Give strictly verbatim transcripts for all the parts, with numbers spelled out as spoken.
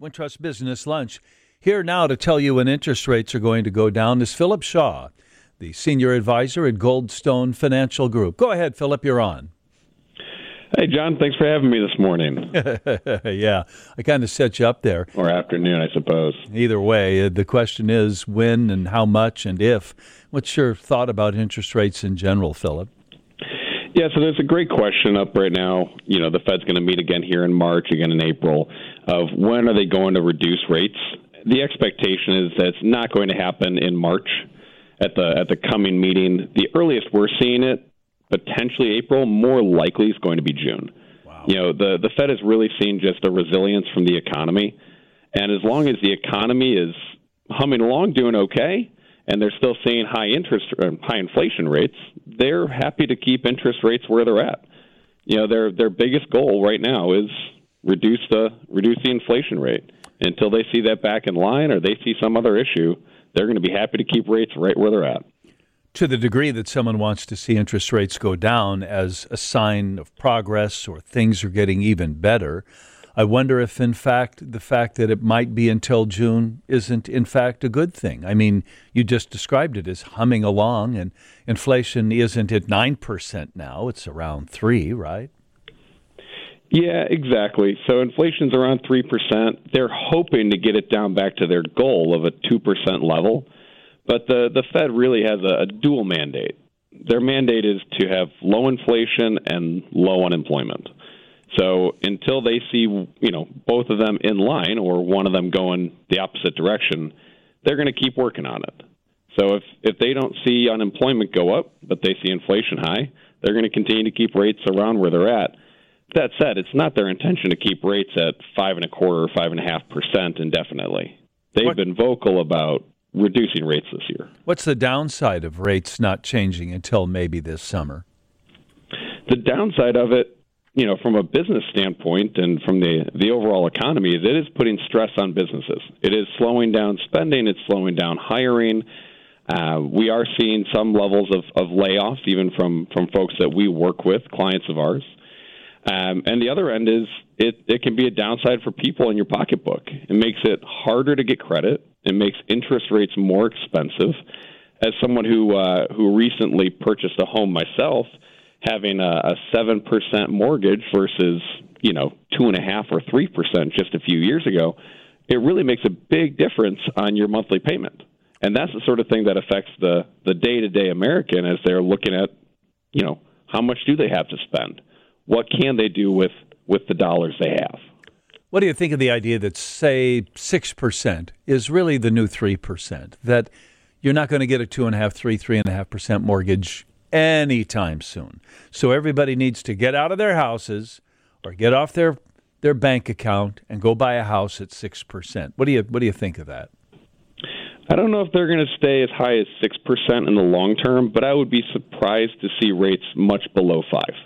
Wintrust Business Lunch. Here now to tell you when interest rates are going to go down is Philip Shaw, the senior advisor at Goldstone Financial Group. Go ahead, Philip, you're on. Hey, John, thanks for having me this morning. Yeah, I kind of set you up there. Or afternoon, I suppose. Either way, the question is when and how much and if. What's your thought about interest rates in general, Philip? Yeah, so there's a great question up right now. You know, the Fed's going to meet again here in March, again in April, of when are they going to reduce rates? The expectation is that it's not going to happen in March at the at the coming meeting. The earliest we're seeing it, potentially April, more likely is going to be June. Wow. You know, the, the Fed has really seen just a resilience from the economy. And as long as the economy is humming along, doing okay, and they're still seeing high interest, uh, high inflation rates, they're happy to keep interest rates where they're at. You know, their their biggest goal right now is reduce the reduce the inflation rate. Until they see that back in line or they see some other issue, they're going to be happy to keep rates right where they're at. To the degree that someone wants to see interest rates go down as a sign of progress or things are getting even better, I wonder if, in fact, the fact that it might be until June isn't, in fact, a good thing. I mean, you just described it as humming along, and inflation isn't at nine percent now. It's around three, right? Yeah, exactly. So inflation's around three percent. They're hoping to get it down back to their goal of a two percent level. But the, the Fed really has a, a dual mandate. Their mandate is to have low inflation and low unemployment. So until they see, you know, both of them in line or one of them going the opposite direction, they're going to keep working on it. So if, if they don't see unemployment go up, but they see inflation high, they're going to continue to keep rates around where they're at. That said, it's not their intention to keep rates at five and a quarter or five and a half percent indefinitely. They've What? been vocal about reducing rates this year. What's the downside of rates not changing until maybe this summer? The downside of it, you know, from a business standpoint and from the, the overall economy, is it is putting stress on businesses. It is slowing down spending. It's slowing down hiring. Uh, we are seeing some levels of, of layoffs, even from, from folks that we work with, clients of ours. Um, and the other end is it, it can be a downside for people in your pocketbook. It makes it harder to get credit. It makes interest rates more expensive. As someone who uh, who recently purchased a home myself, having a, a seven percent mortgage versus, you know, two point five or three percent just a few years ago, it really makes a big difference on your monthly payment. And that's the sort of thing that affects the, the day-to-day American as they're looking at, you know, how much do they have to spend? What can they do with, with the dollars they have? What do you think of the idea that, say, six percent is really the new three percent, that you're not going to get a two point five, three, three point five percent mortgage anytime soon? So everybody needs to get out of their houses or get off their, their bank account and go buy a house at six percent. What do you what do you think of that? I don't know if they're going to stay as high as six percent in the long term, but I would be surprised to see rates much below five.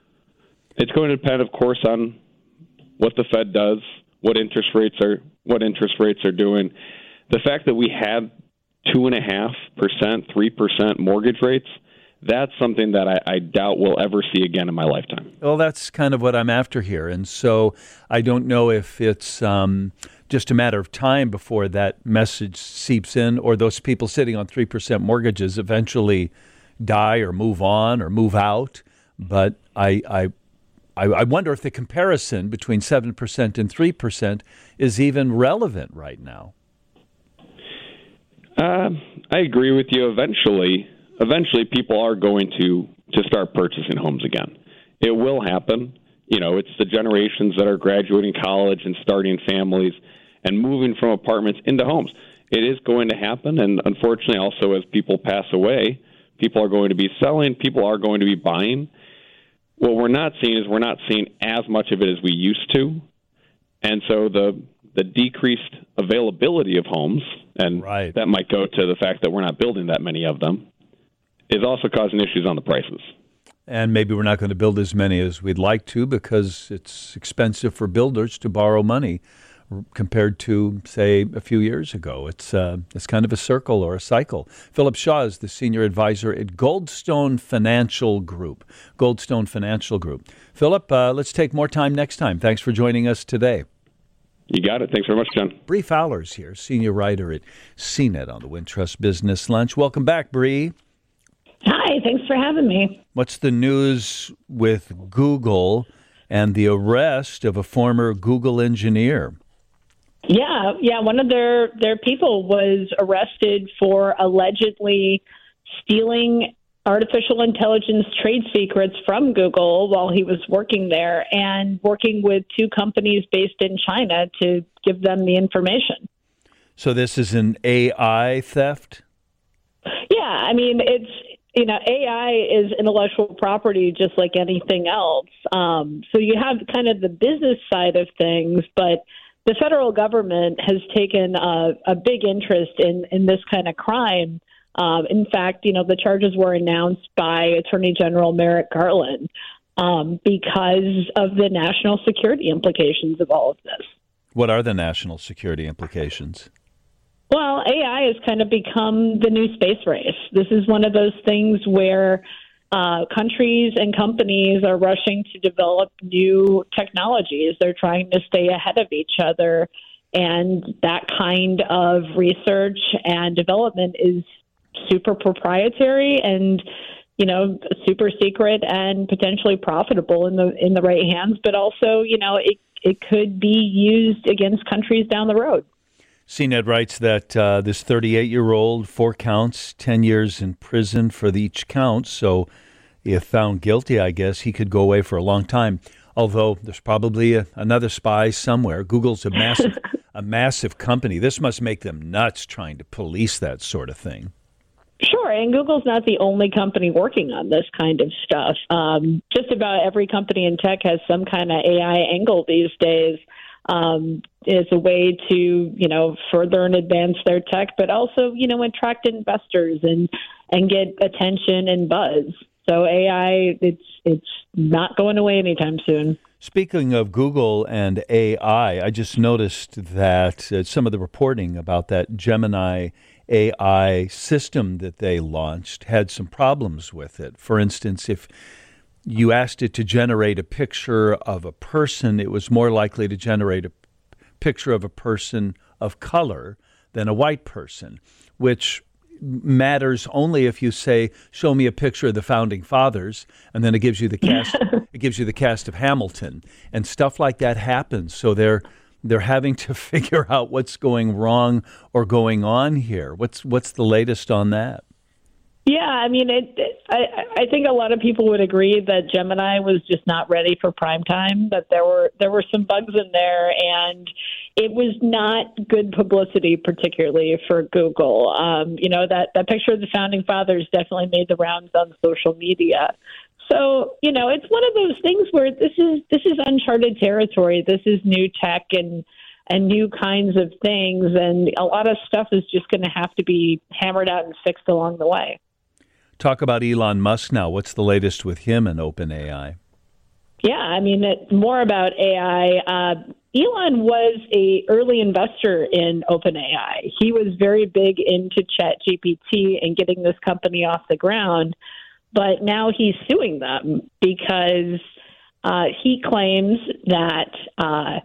It's going to depend, of course, on what the Fed does, what interest rates are, what interest rates are doing. The fact that we had two and a half percent, three percent mortgage rates, that's something that I, I doubt we'll ever see again in my lifetime. Well, that's kind of what I'm after here, and so I don't know if it's um, just a matter of time before that message seeps in, or those people sitting on three percent mortgages eventually die or move on or move out. But I. I I wonder if the comparison between seven percent and three percent is even relevant right now. Uh, I agree with you. Eventually, eventually people are going to, to start purchasing homes again. It will happen. You know, it's the generations that are graduating college and starting families and moving from apartments into homes. It is going to happen, and unfortunately also as people pass away, people are going to be selling, people are going to be buying. What we're not seeing is we're not seeing as much of it as we used to. And so the the decreased availability of homes, and right. that might go to the fact that we're not building that many of them, is also causing issues on the prices. And maybe we're not going to build as many as we'd like to because it's expensive for builders to borrow money compared to, say, a few years ago. It's uh, it's kind of a circle or a cycle. Philip Shaw is the senior advisor at Goldstone Financial Group. Goldstone Financial Group. Philip, uh, let's take more time next time. Thanks for joining us today. You got it. Thanks very much, John. Bree Fowler's here, senior writer at C net on the Wintrust Business Lunch. Welcome back, Bree. Hi, thanks for having me. What's the news with Google and the arrest of a former Google engineer? Yeah, yeah, one of their, their people was arrested for allegedly stealing artificial intelligence trade secrets from Google while he was working there and working with two companies based in China to give them the information. So this is an A I theft? Yeah, I mean, it's, you know, A I is intellectual property just like anything else. Um, so you have kind of the business side of things, but the federal government has taken a, a big interest in, in this kind of crime. Um, in fact, you know, the charges were announced by Attorney General Merrick Garland um, because of the national security implications of all of this. What are the national security implications? Well, A I has kind of become the new space race. This is one of those things where uh, countries and companies are rushing to develop new technologies. They're trying to stay ahead of each other. And that kind of research and development is super proprietary and, you know, super secret and potentially profitable in the in the right hands. But also, you know, it, it could be used against countries down the road. C net writes that uh, this thirty-eight-year-old, four counts, ten years in prison for each count. So if found guilty, I guess he could go away for a long time. Although there's probably a, another spy somewhere. Google's a massive, a massive company. This must make them nuts trying to police that sort of thing. Sure, and Google's not the only company working on this kind of stuff. Um, just about every company in tech has some kind of A I angle these days. Um, as a way to, you know, further and advance their tech, but also, you know, attract investors and and get attention and buzz. So A I, it's it's not going away anytime soon. Speaking of Google and A I, I just noticed that uh, some of the reporting about that Gemini A I system that they launched had some problems with it. For instance, if you asked it to generate a picture of a person, it was more likely to generate a picture of a person of color than a white person, which matters only if you say, show me a picture of the founding fathers, and then it gives you the cast it gives you the cast of Hamilton. And stuff like that happens. So they're they're having to figure out what's going wrong or going on here. What's what's the latest on that? Yeah, I mean, it, it, I, I think a lot of people would agree that Gemini was just not ready for prime time, that there were there were some bugs in there, and it was not good publicity, particularly for Google. Um, you know, that, that picture of the founding fathers definitely made the rounds on social media. So, you know, it's one of those things where this is this is uncharted territory. This is new tech and and new kinds of things, and a lot of stuff is just going to have to be hammered out and fixed along the way. Talk about Elon Musk now. What's the latest with him and OpenAI? Yeah, I mean, it, more about A I. Uh, Elon was a early investor in OpenAI. He was very big into ChatGPT and getting this company off the ground, but now he's suing them because uh, he claims that uh,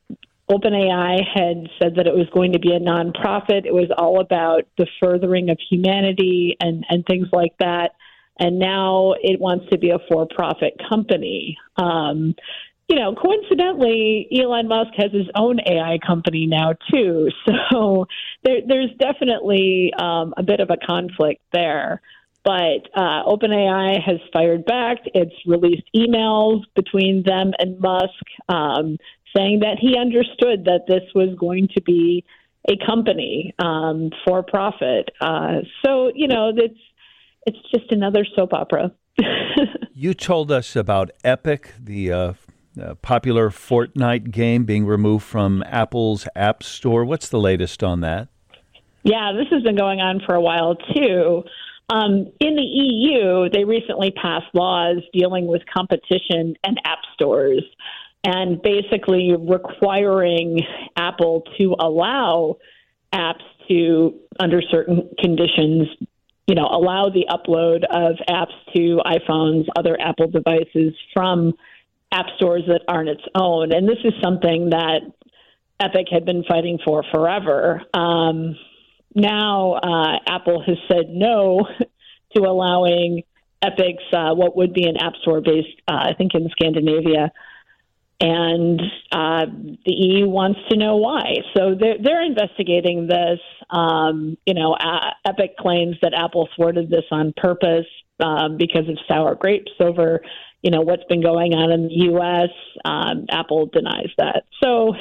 OpenAI had said that it was going to be a nonprofit. It was all about the furthering of humanity and, and things like that. And now it wants to be a for-profit company. Um, you know, coincidentally, Elon Musk has his own A I company now, too. So there, there's definitely um, a bit of a conflict there. But uh, OpenAI has fired back. It's released emails between them and Musk um, saying that he understood that this was going to be a company um, for profit. Uh, so, you know, it's, it's just another soap opera. You told us about Epic, the uh, uh, popular Fortnite game being removed from Apple's App Store. What's the latest on that? Yeah, this has been going on for a while, too. Um, in the E U, they recently passed laws dealing with competition and app stores and basically requiring Apple to allow apps to, under certain conditions, you know, allow the upload of apps to iPhones, other Apple devices from app stores that aren't its own. And this is something that Epic had been fighting for forever. Um, now uh, Apple has said no to allowing Epic's uh, what would be an App Store based, uh, I think, in Scandinavia. And uh, the E U wants to know why. So they're, they're investigating this. Um, you know, uh, Epic claims that Apple thwarted this on purpose um, because of sour grapes over, you know, what's been going on in the U S. Um, Apple denies that. So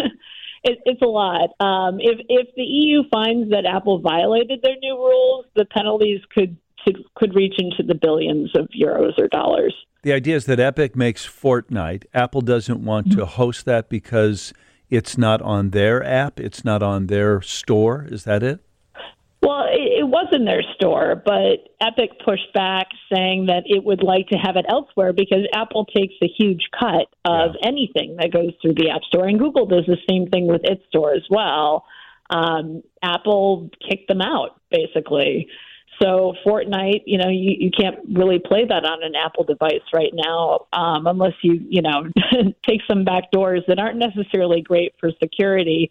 it, it's a lot. Um, if, if the E U finds that Apple violated their new rules, the penalties could could reach into the billions of euros or dollars. The idea is that Epic makes Fortnite. Apple doesn't want to host that because it's not on their app. It's not on their store. Is that it? Well, it, it was in their store, but Epic pushed back saying that it would like to have it elsewhere because Apple takes a huge cut of yeah. anything that goes through the App Store. And Google does the same thing with its store as well. Um, Apple kicked them out, basically. So Fortnite, you know, you, you can't really play that on an Apple device right now um, unless you, you know, take some back doors that aren't necessarily great for security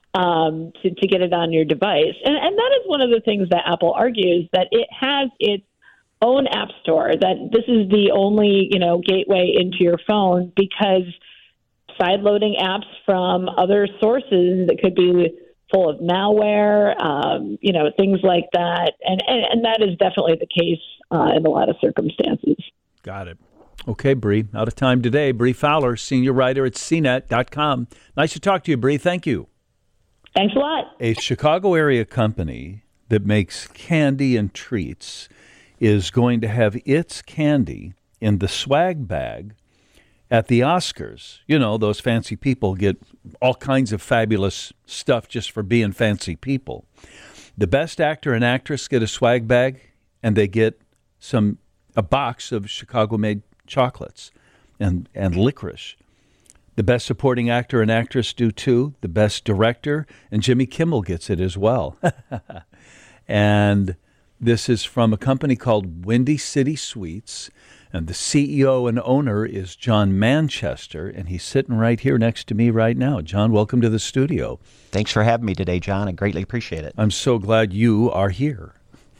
um, to, to get it on your device. And, and that is one of the things that Apple argues, that it has its own app store, that this is the only, you know, gateway into your phone because sideloading apps from other sources that could be full of malware, um, you know, things like that. And, and, and that is definitely the case uh, in a lot of circumstances. Got it. Okay, Bree, out of time today. Bree Fowler, senior writer at C net dot com. Nice to talk to you, Bree. Thank you. Thanks a lot. A Chicago area company that makes candy and treats is going to have its candy in the swag bag at the Oscars. You know, those fancy people get all kinds of fabulous stuff just for being fancy people. The best actor and actress get a swag bag, and they get some a box of Chicago-made chocolates and, and licorice. The best supporting actor and actress do too. The best director, and Jimmy Kimmel gets it as well. And this is from a company called Windy City Sweets. And the C E O and owner is John Manchester, and he's sitting right here next to me right now. John, welcome to the studio. Thanks for having me today, John. I greatly appreciate it. I'm so glad you are here.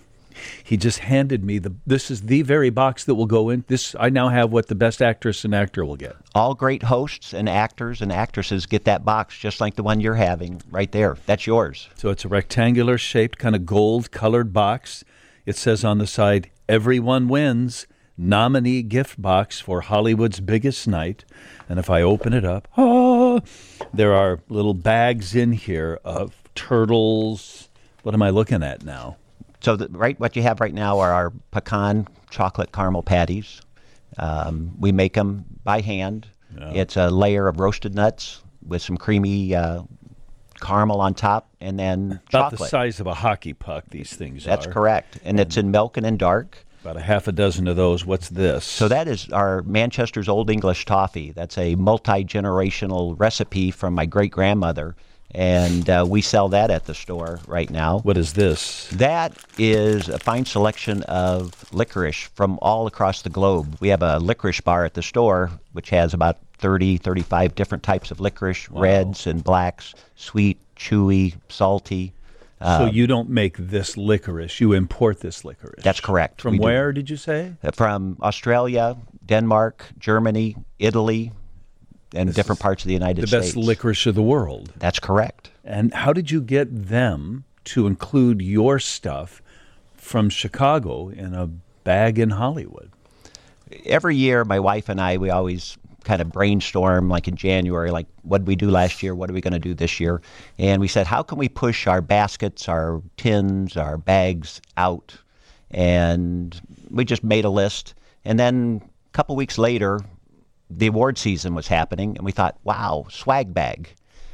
He just handed me the. This is the very box that will go in. This I now have what the best actress and actor will get. All great hosts and actors and actresses get that box, just like the one you're having right there. That's yours. So it's a rectangular shaped, kind of gold-colored box. It says on the side, "Everyone wins." Nominee gift box for Hollywood's biggest night. And if I open it up, oh, there are little bags in here of turtles. What am I looking at now? So the, right, what you have right now are our pecan chocolate caramel patties. Um, we make them by hand. Yeah. It's a layer of roasted nuts with some creamy uh, caramel on top, and then About chocolate. the size of a hockey puck, these things That's are. That's correct. And, and it's in milk and in dark. About a half a dozen of those. What's this? So that is our Manchester's Old English toffee. That's a multi-generational recipe from my great-grandmother, and uh, we sell that at the store right now. What is this? That is a fine selection of licorice from all across the globe. We have a licorice bar at the store, which has about thirty, thirty-five different types of licorice, wow. Reds and blacks, sweet, chewy, salty. So you don't make this licorice, you import this licorice. That's correct. From we where, do. did you say? From Australia, Denmark, Germany, Italy, and this different parts of the United the States. The best licorice of the world. That's correct. And how did you get them to include your stuff from Chicago in a bag in Hollywood? Every year, my wife and I, we always kind of brainstorm, like in January, like what did we do last year, what are we going to do this year? And we said, how can we push our baskets, our tins, our bags out? And we just made a list. And then a couple weeks later, the award season was happening, and we thought, wow, swag bag.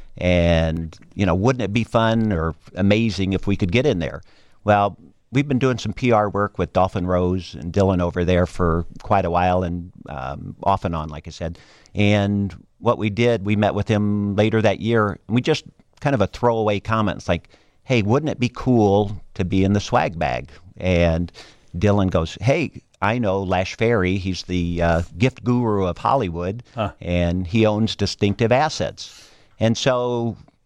And, you know, wouldn't it be fun or amazing if we could get in there? Well, we've been doing some P R work with Dolphin Rose and Dylan over there for quite a while, and um, off and on, like I said. And what we did, we met with him later that year, and we just kind of a throwaway comments like, hey, wouldn't it be cool to be in the swag bag? And Dylan goes, hey, I know Lash Ferry. He's the uh, gift guru of Hollywood, huh. and he owns Distinctive Assets. And so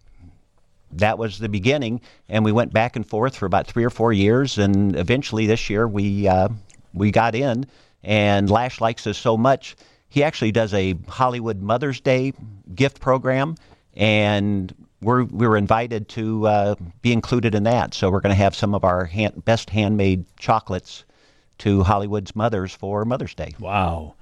that was the beginning, and we went back and forth for about three or four years, and eventually this year we uh, we got in, and Lash likes us so much, he actually does a Hollywood Mother's Day gift program, and we're we were invited to uh, be included in that. So we're going to have some of our hand, best handmade chocolates to Hollywood's mothers for Mother's Day. Wow.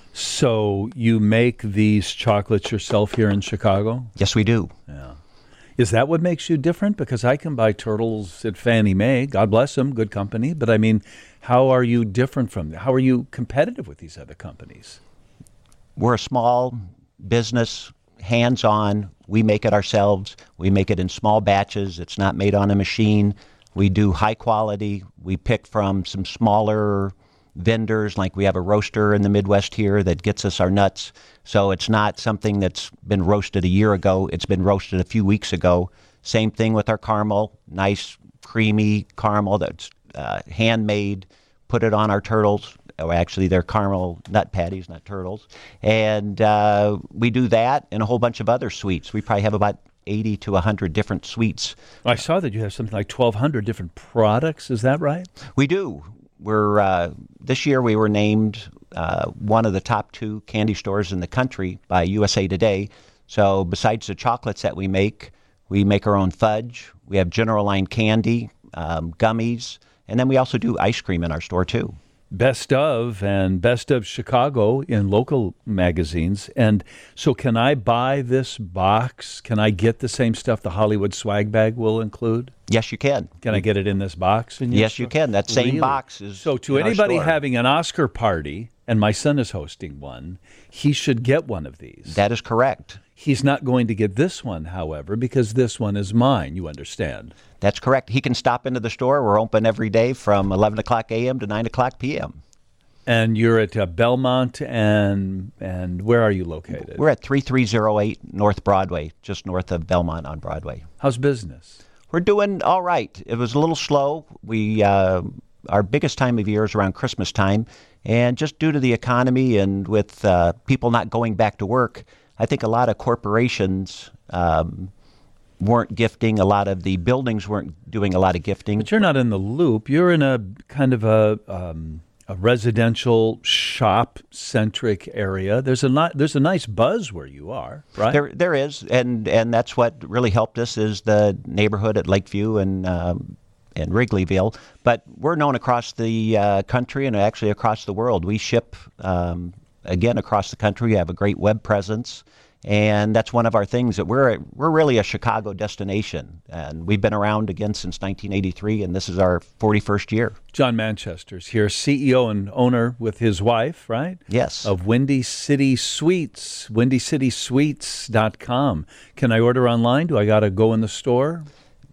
So you make these chocolates yourself here in Chicago? Yes, we do. Yeah. Is that what makes you different? Because I can buy turtles at Fannie Mae. God bless them, good company. But I mean, how are you different from them? How are you competitive with these other companies? We're a small business, hands-on. We make it ourselves. We make it in small batches. It's not made on a machine. We do high quality. We pick from some smaller vendors, like we have a roaster in the Midwest here that gets us our nuts. So it's not something that's been roasted a year ago. It's been roasted a few weeks ago. Same thing with our caramel, nice creamy caramel that's uh, handmade. Put it on our turtles. Oh, actually, they're caramel nut patties, not turtles. And uh, we do that and a whole bunch of other sweets. We probably have about eighty to one hundred different sweets. I saw that you have something like twelve hundred different products. Is that right? We do. We're uh, this year we were named uh, one of the top two candy stores in the country by U S A Today. So besides the chocolates that we make, we make our own fudge. We have general line candy, um, gummies, and then we also do ice cream in our store too. Best of and Best of Chicago in local magazines. And so can I buy this box? Can I get the same stuff the Hollywood swag bag will include? Yes, you can. Can I get it in this box? In your yes, store? you can. That same Really? box is So to in our anybody store. having an Oscar party, and my son is hosting one, he should get one of these. That is correct. He's not going to get this one, however, because this one is mine, you understand. That's correct. He can stop into the store. We're open every day from eleven o'clock a.m. to nine o'clock p.m. And you're at uh, Belmont, and and where are you located? We're at thirty-three oh eight North Broadway, just north of Belmont on Broadway. How's business? We're doing all right. It was a little slow. We uh, our biggest time of year is around Christmas time, and just due to the economy and with uh, people not going back to work, I think a lot of corporations um, weren't gifting. A lot of the buildings weren't doing a lot of gifting. But you're not in the loop. You're in a kind of a um, a residential shop-centric area. There's a not, there's a nice buzz where you are, right? There there is, and and that's what really helped us is the neighborhood at Lakeview and um, and Wrigleyville. But we're known across the uh, country and actually across the world. We ship um, again across the country. We have a great web presence. And that's one of our things that we're we're really a Chicago destination, and we've been around again since nineteen eighty-three, and this is our forty-first year. John Manchester's here, C E O and owner with his wife, right? Yes. Of Windy City Sweets, windy city sweets dot com. Can I order online? Do I got to go in the store?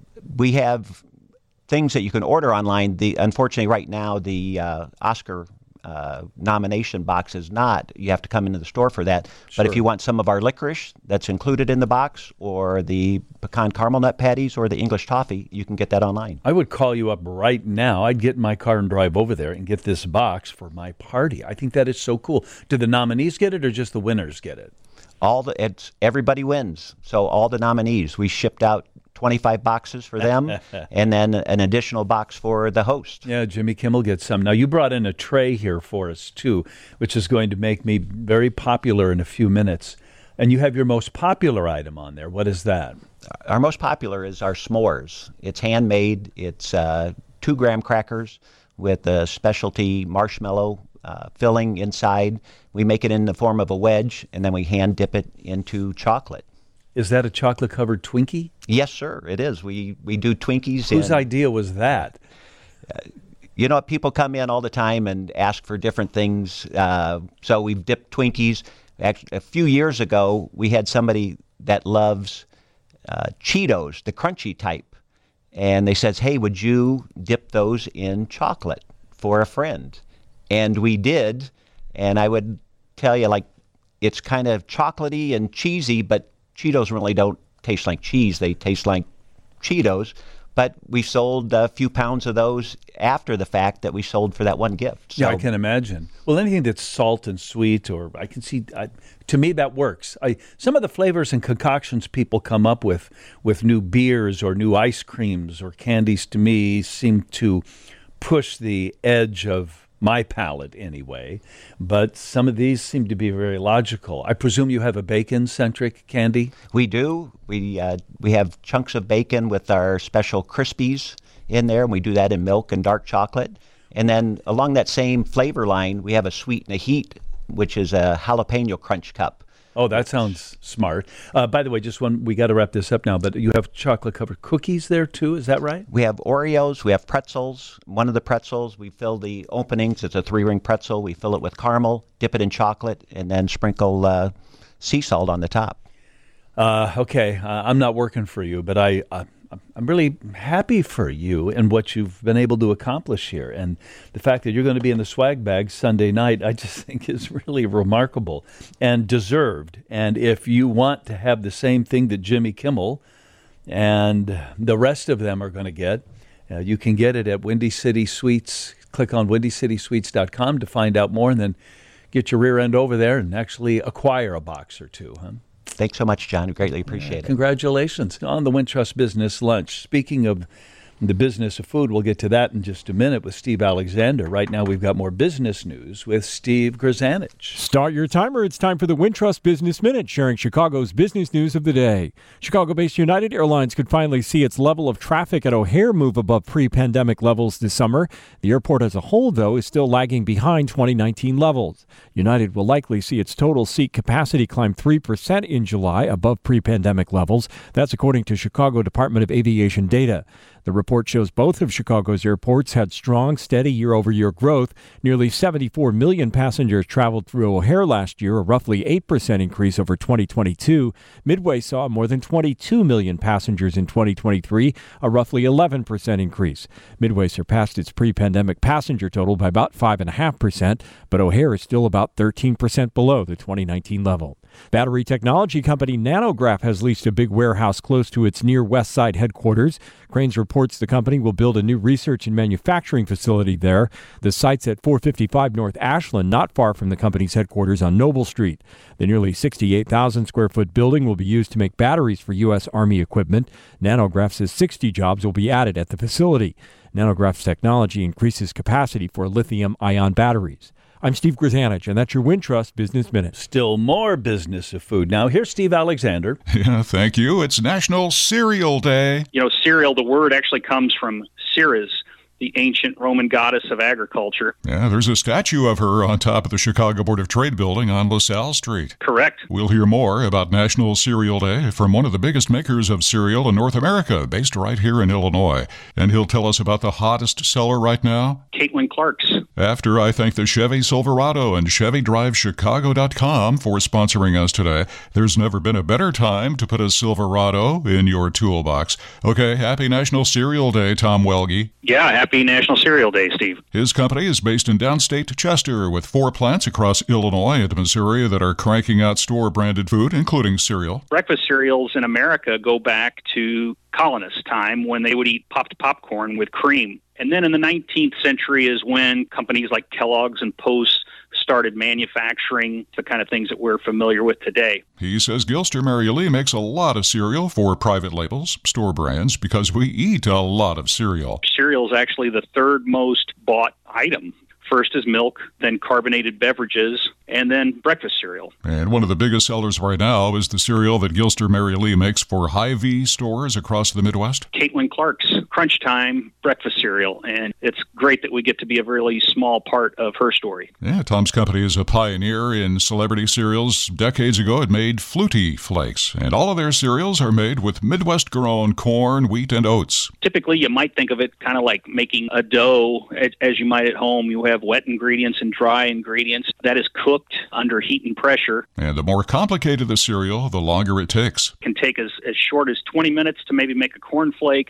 We have things that you can order online. The unfortunately, right now, the uh, Oscar Uh, nomination box is not. You have to come into the store for that. Sure. But if you want some of our licorice that's included in the box, or the pecan caramel nut patties, or the English toffee, you can get that online. I would call you up right now. I'd get in my car and drive over there and get this box for my party. I think that is so cool. Do the nominees get it, or just the winners get it? All the it's everybody wins. So all the nominees, we shipped out twenty-five boxes for them, and then an additional box for the host. Yeah, Jimmy Kimmel gets some. Now, you brought in a tray here for us, too, which is going to make me very popular in a few minutes. And you have your most popular item on there. What is that? Our most popular is our s'mores. It's handmade. It's uh, two graham crackers with a specialty marshmallow uh, filling inside. We make it in the form of a wedge, and then we hand dip it into chocolate. Is that a chocolate-covered Twinkie? Yes, sir, it is. We we do Twinkies. Whose and, idea was that? Uh, you know, people come in all the time and ask for different things. Uh, so we've dipped Twinkies. Actually, a few years ago, we had somebody that loves uh, Cheetos, the crunchy type. And they says, hey, would you dip those in chocolate for a friend? And we did. And I would tell you, like, it's kind of chocolatey and cheesy, but Cheetos really don't taste like cheese. They taste like Cheetos. but we sold a few pounds of those after the fact that we sold for that one gift. So, yeah, I can imagine. Well, anything that's salt and sweet, or I can see, I, to me, that works. I, some of the flavors and concoctions people come up with, with new beers or new ice creams or candies, to me, seem to push the edge of my palate anyway, but some of these seem to be very logical. I presume you have a bacon-centric candy? We do. We uh, we have chunks of bacon with our special Crispies in there, and we do that in milk and dark chocolate. And then along that same flavor line, we have a Sweet and a Heat, which is a jalapeno crunch cup. Oh, that sounds smart. Uh, by the way, just one, we got to wrap this up now, but you have chocolate-covered cookies there, too. Is that right? We have Oreos. We have pretzels. One of the pretzels, we fill the openings. It's a three-ring pretzel. We fill it with caramel, dip it in chocolate, and then sprinkle uh, sea salt on the top. Uh, okay, uh, I'm not working for you, but I, uh, I'm really happy for you and what you've been able to accomplish here. And the fact that you're going to be in the swag bag Sunday night, I just think is really remarkable and deserved. And if you want to have the same thing that Jimmy Kimmel and the rest of them are going to get, uh, you can get it at Windy City Sweets. Click on windy city sweets dot com to find out more, and then get your rear end over there and actually acquire a box or two, huh? Thanks so much, John. We greatly appreciate it. Congratulations on the Wintrust Business Lunch. Speaking of the business of food, we'll get to that in just a minute with Steve Alexander. Right now, we've got more business news with Steve Grzanich. Start your timer. It's time for the Wintrust Business Minute, sharing Chicago's business news of the day. Chicago-based United Airlines could finally see its level of traffic at O'Hare move above pre-pandemic levels this summer. The airport as a whole, though, is still lagging behind twenty nineteen levels. United will likely see its total seat capacity climb three percent in July, above pre-pandemic levels. That's according to Chicago Department of Aviation data. The report shows both of Chicago's airports had strong, steady year-over-year growth. Nearly seventy-four million passengers traveled through O'Hare last year, a roughly eight percent increase over twenty twenty-two. Midway saw more than twenty-two million passengers in twenty twenty-three, a roughly eleven percent increase. Midway surpassed its pre-pandemic passenger total by about five point five percent, but O'Hare is still about thirteen percent below the twenty nineteen level. Battery technology company Nanograph has leased a big warehouse close to its near West Side headquarters. Cranes reports the company will build a new research and manufacturing facility there. The site's at four fifty-five North Ashland, not far from the company's headquarters on Noble Street. The nearly sixty-eight thousand square foot building will be used to make batteries for U S Army equipment. Nanograph says sixty jobs will be added at the facility. Nanograph's technology increases capacity for lithium-ion batteries. I'm Steve Grzanich, and that's your Wintrust Business Minute. Still more business of food. Now, here's Steve Alexander. Yeah, thank you. It's National Cereal Day. You know, cereal, the word actually comes from Ceres, the ancient Roman goddess of agriculture. Yeah, there's a statue of her on top of the Chicago Board of Trade building on LaSalle Street. Correct. We'll hear more about National Cereal Day from one of the biggest makers of cereal in North America, based right here in Illinois. And he'll tell us about the hottest seller right now, Caitlin Clark's. After I thank the Chevy Silverado and Chevy Drive Chicago dot com for sponsoring us today. There's never been a better time to put a Silverado in your toolbox. Okay, happy National Cereal Day, Tom Welge. Yeah, happy National Cereal Day, Steve. His company is based in downstate Chester with four plants across Illinois and Missouri that are cranking out store-branded food, including cereal. Breakfast cereals in America go back to colonist time when they would eat popped popcorn with cream. And then in the nineteenth century is when companies like Kellogg's and Post started manufacturing the kind of things that we're familiar with today. He says Gilster Mary Lee makes a lot of cereal for private labels, store brands, because we eat a lot of cereal. Cereal is actually the third most bought item. First is milk, then carbonated beverages, and then breakfast cereal. And one of the biggest sellers right now is the cereal that Gilster Mary Lee makes for Hy-Vee stores across the Midwest. Caitlin Clark's Crunch Time breakfast cereal, and it's great that we get to be a really small part of her story. Yeah, Tom's company is a pioneer in celebrity cereals. Decades ago, it made Flutie Flakes, and all of their cereals are made with Midwest-grown corn, wheat, and oats. Typically, you might think of it kind of like making a dough, as you might at home. You have wet ingredients and dry ingredients that is cooked under heat and pressure. And the more complicated the cereal, the longer it takes. It can take as, as short as twenty minutes to maybe make a cornflake,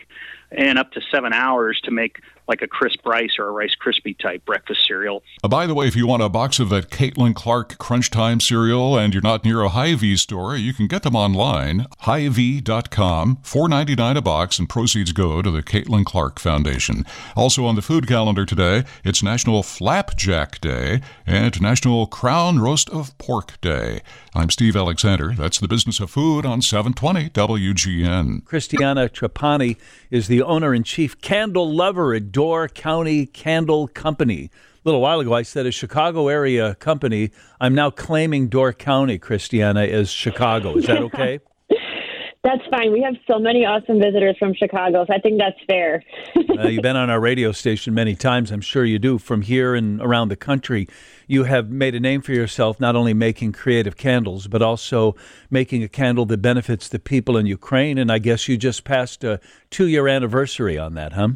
and up to seven hours to make like a crisp rice or a Rice Krispie type breakfast cereal. Uh, by the way, if you want a box of that Caitlin Clark Crunch Time cereal and you're not near a Hy-Vee store, you can get them online, hy vee dot com, four ninety-nine a box, and proceeds go to the Caitlin Clark Foundation. Also on the food calendar today, it's National Flapjack Day and National Crown Roast of Pork Day. I'm Steve Alexander. That's the Business of Food on seven twenty W G N. Christiana Trapani is the owner-in-chief candle lover at Door County Candle Company. A little while ago, I said a Chicago area company. I'm now claiming Door County, Christiana, as Chicago. Is that okay? That's fine. We have so many awesome visitors from Chicago, so I think that's fair. uh, you've been on our radio station many times. I'm sure you do. From here and around the country, you have made a name for yourself, not only making creative candles, but also making a candle that benefits the people in Ukraine. And I guess you just passed a two-year anniversary on that, huh?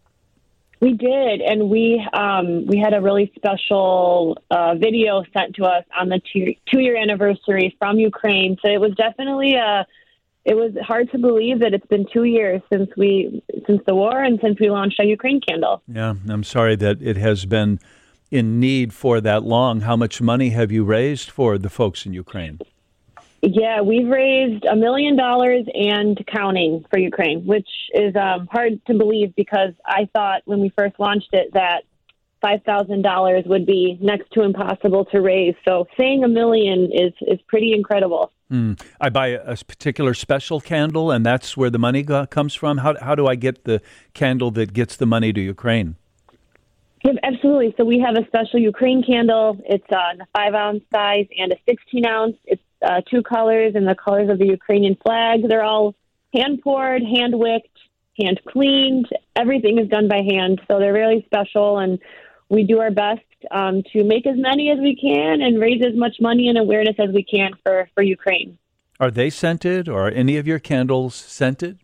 We did, and we um, we had a really special uh, video sent to us on the two, two-year anniversary from Ukraine. So it was definitely a It was hard to believe that it's been two years since we since the war and since we launched our Ukraine candle. Yeah, I'm sorry that it has been in need for that long. How much money have you raised for the folks in Ukraine? Yeah, we've raised a million dollars and counting for Ukraine, which is um, hard to believe because I thought when we first launched it that five thousand dollars would be next to impossible to raise. So saying a million is, is pretty incredible. Mm. I buy a, a particular special candle, and that's where the money go- comes from. How how do I get the candle that gets the money to Ukraine? Yeah, absolutely. So we have a special Ukraine candle. It's uh, a five ounce size and a sixteen ounce. It's uh, two colors and the colors of the Ukrainian flag. They're all hand poured, hand wicked, hand cleaned. Everything is done by hand. So they're really special, and we do our best um, to make as many as we can and raise as much money and awareness as we can for, for Ukraine. Are they scented, or are any of your candles scented?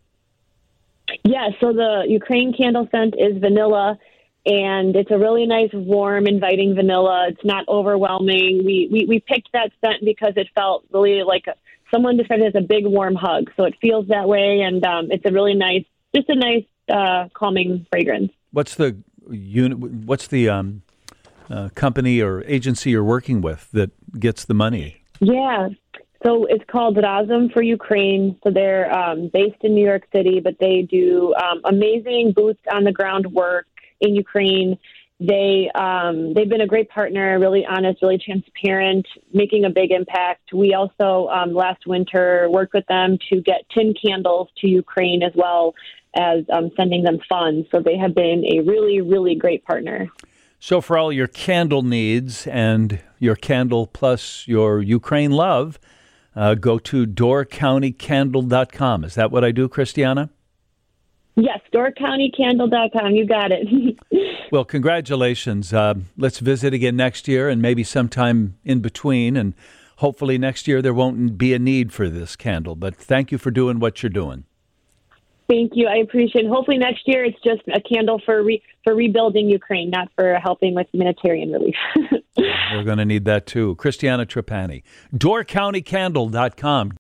Yeah, so the Ukraine candle scent is vanilla, and it's a really nice, warm, inviting vanilla. It's not overwhelming. We we, we picked that scent because it felt really like a, someone described it as a big, warm hug. So it feels that way, and um, it's a really nice, just a nice, uh, calming fragrance. What's the unit? What's the um, uh, company or agency you're working with that gets the money? Yeah. So it's called Razum for Ukraine. So they're um, based in New York City, but they do um, amazing boots on the ground work in Ukraine. They um, they've been a great partner, really honest, really transparent, making a big impact. We also um, last winter worked with them to get tin candles to Ukraine as well as um, sending them funds. So they have been a really, really great partner. So for all your candle needs and your candle plus your Ukraine love, uh, go to door county candle dot com. Is that what I do, Christiana? Yes, door county candle dot com. You got it. Well, congratulations. Uh, let's visit again next year and maybe sometime in between. And hopefully next year there won't be a need for this candle. But thank you for doing what you're doing. Thank you. I appreciate it. Hopefully next year it's just a candle for re- for rebuilding Ukraine, not for helping with humanitarian relief. We're going to need that too. Christiana Trapani, door county candle dot com.